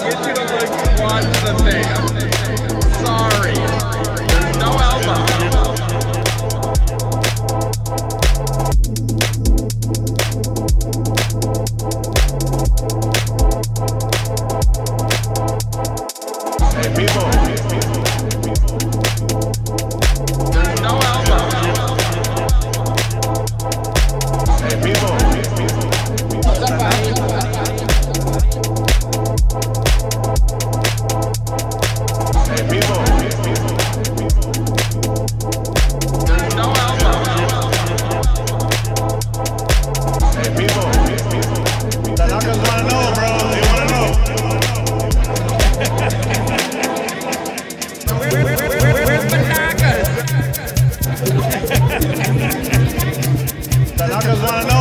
get you to like watch the thing. I'm sorry. There's no elbow. Hey, people. There's no elbow. Hey, people. Hey, people. There's no elbow. Hey, people. The knockers wanna know, bro. They wanna know. Where's the knockers? The knockers wanna know.